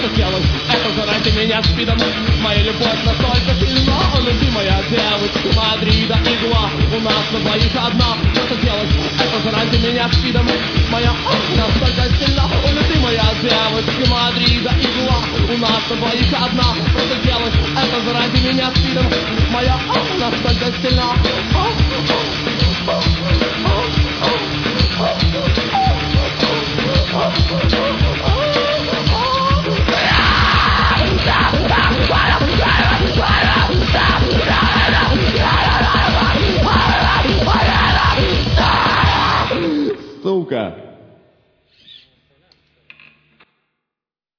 захотелось это заради меня спидом. Моя любовь настолько сильна, ты моя девочка Мадрида игла. У нас на двоих одна, захотелось это заради меня спидом. Моя настолько сильна, ты моя девочка Мадрида игла. У нас на двоих одна, захотелось это заради меня спидом. Моя настолько сильна. Oh,